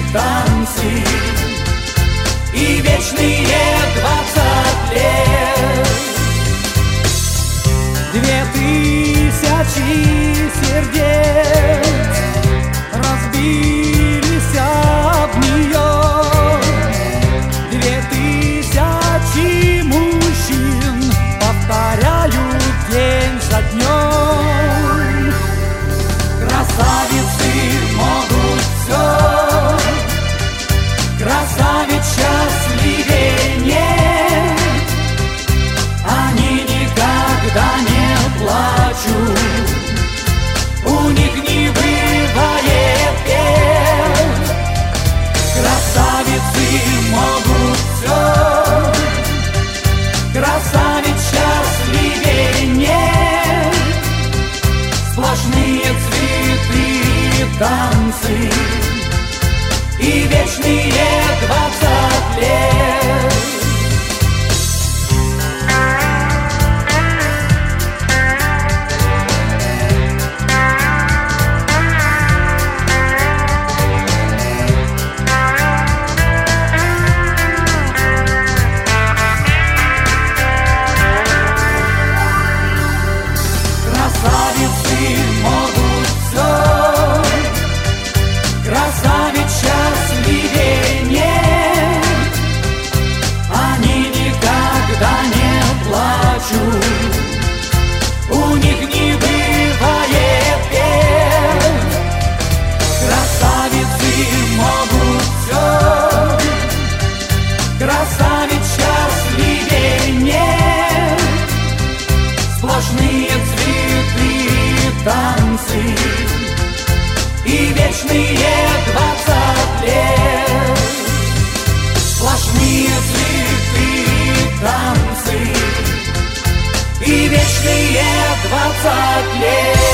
танцы и вечные 20 лет. 2000 сердец разбились об нее, 2000 мужчин повторяют день за днем. Красавицы могут все, красавиц счастливее нет. Они никогда не плачут, у них не бывает бед. Красавицы могут все, красавиц счастливее нет. Сплошные цветы и танцы и вечные 20 лет. Красавицы могут все, красавиц счастливее нет. Они никогда не плачут, у них не бывает бед. Красавицы могут все, красавиц счастливее нет. Сплошные цветы и танцы и вечные 20 лет. Сплошные цветы и танцы и вечные 20 лет.